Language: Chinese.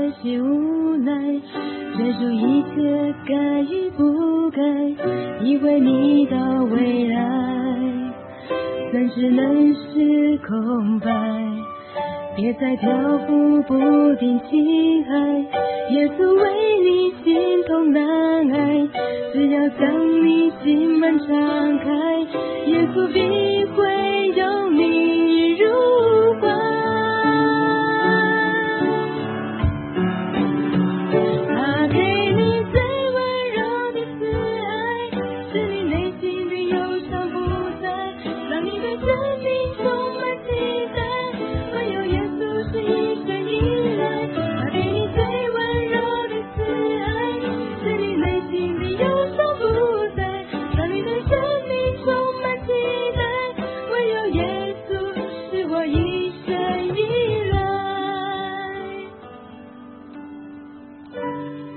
些无奈，追逐一切该与不该，以为你到未来算只能是空白，别再漂浮不定情爱，耶稣为你心痛难挨，只要将你心门敞开，耶稣必会拥你入怀。他给你最温柔的慈爱，使你内心的忧伤不再，让你对生命充满期待，唯有耶稣是一生依赖。他给你最温柔的慈爱，使你内心的忧伤不再，让你对生命充满期待，唯有耶稣是我一生依赖。